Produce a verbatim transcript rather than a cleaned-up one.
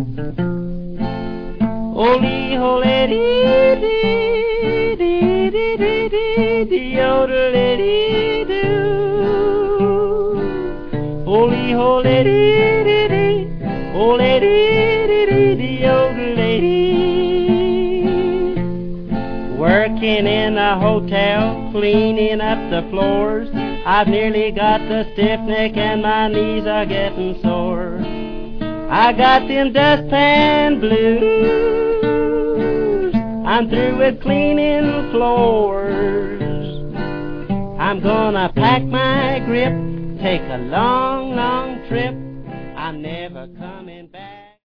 Holy, holy, dee, dee, dee, dee, dee, dee, dee, yodelay, dee, doo. Holy, holy, dee, dee, dee, holy, dee, dee, dee, dee, yodelay, dee. Working in a hotel, cleaning up the floors, I've nearly got the stiff neck and my knees are getting sore. I got them dustpan blues. I'm through with cleaning floors. I'm gonna pack my grip, take a long, long trip. I'm never